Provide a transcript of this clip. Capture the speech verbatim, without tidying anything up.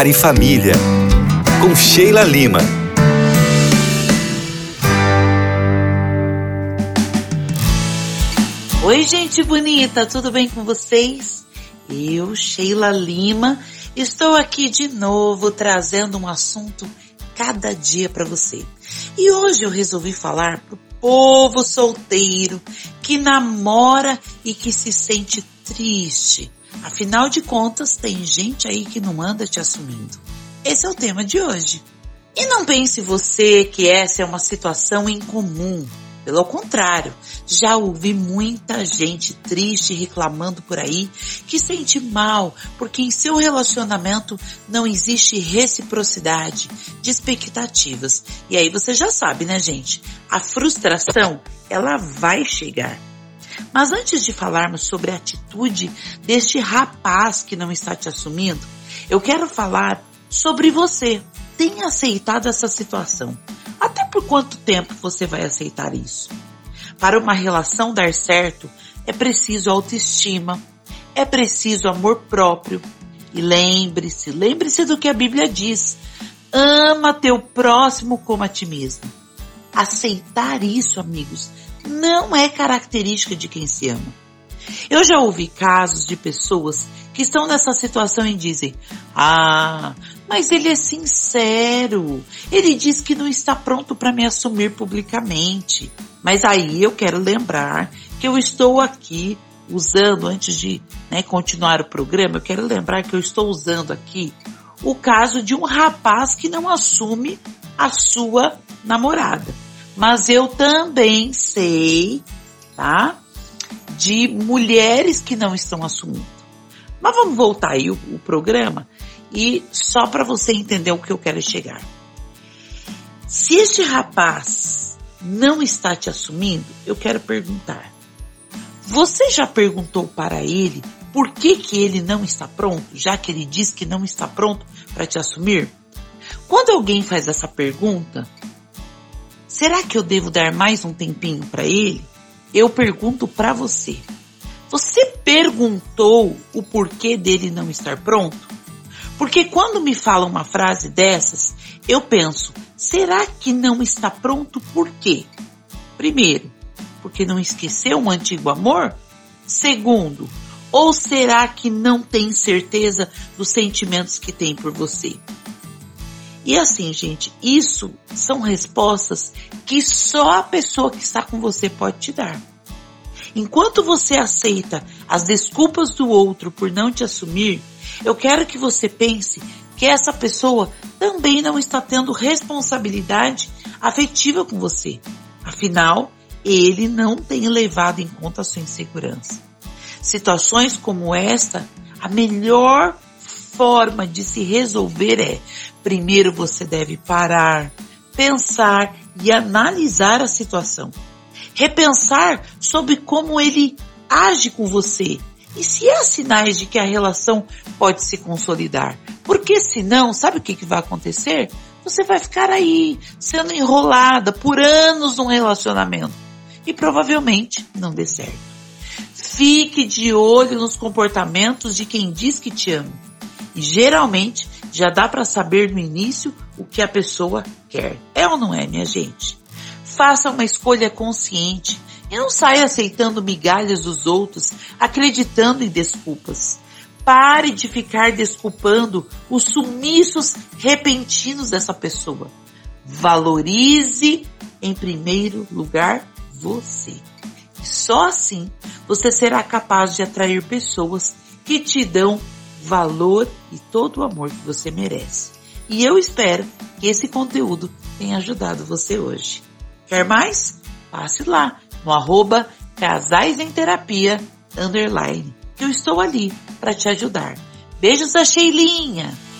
Lar e Família, com Sheila Lima. Oi, gente bonita, tudo bem com vocês? Eu, Sheila Lima, estou aqui de novo trazendo um assunto cada dia para você. E hoje eu resolvi falar pro povo solteiro que namora e que se sente triste. Afinal de contas, tem gente aí que não anda te assumindo. Esse é o tema de hoje. E não pense você que essa é uma situação incomum. Pelo contrário, já ouvi muita gente triste reclamando por aí que sente mal porque em seu relacionamento não existe reciprocidade de expectativas. E aí você já sabe, né, gente? A frustração, ela vai chegar. Mas antes de falarmos sobre a atitude deste rapaz que não está te assumindo, eu quero falar sobre você. Tem aceitado essa situação? Até por quanto tempo você vai aceitar isso? Para uma relação dar certo, é preciso autoestima, é preciso amor próprio. E lembre-se, lembre-se do que a Bíblia diz. Ama teu próximo como a ti mesmo. Aceitar isso, amigos, não é característica de quem se ama. Eu já ouvi casos de pessoas que estão nessa situação e dizem: ah, mas ele é sincero, ele diz que não está pronto para me assumir publicamente. Mas aí eu quero lembrar que eu estou aqui usando, antes de né, continuar o programa, eu quero lembrar que eu estou usando aqui o caso de um rapaz que não assume a sua namorada. Mas eu também sei, tá, de mulheres que não estão assumindo. Mas vamos voltar aí o, o programa e só para você entender o que eu quero chegar. Se este rapaz não está te assumindo, eu quero perguntar. Você já perguntou para ele por que que ele não está pronto, já que ele diz que não está pronto para te assumir? Quando alguém faz essa pergunta, será que eu devo dar mais um tempinho para ele? Eu pergunto para você. Você perguntou o porquê dele não estar pronto? Porque quando me fala uma frase dessas, eu penso, será que não está pronto por quê? Primeiro, porque não esqueceu um antigo amor? Segundo, ou será que não tem certeza dos sentimentos que tem por você? E assim, gente, isso são respostas que só a pessoa que está com você pode te dar. Enquanto você aceita as desculpas do outro por não te assumir, eu quero que você pense que essa pessoa também não está tendo responsabilidade afetiva com você. Afinal, ele não tem levado em conta a sua insegurança. Situações como esta, a melhor forma de se resolver é: primeiro você deve parar, pensar e analisar a situação. Repensar sobre como ele age com você e se há sinais de que a relação pode se consolidar. Porque senão, sabe o que, que vai acontecer? Você vai ficar aí sendo enrolada por anos num relacionamento e provavelmente não dê certo. Fique de olho nos comportamentos de quem diz que te ama. E geralmente já dá para saber no início o que a pessoa quer. É ou não é, minha gente? Faça uma escolha consciente e não saia aceitando migalhas dos outros, acreditando em desculpas. Pare de ficar desculpando os sumiços repentinos dessa pessoa. Valorize, em primeiro lugar, você. E só assim você será capaz de atrair pessoas que te dão valor e todo o amor que você merece. E eu espero que esse conteúdo tenha ajudado você hoje. Quer mais? Passe lá no arroba casais em terapia underline, que eu estou ali para te ajudar. Beijos da Sheilinha!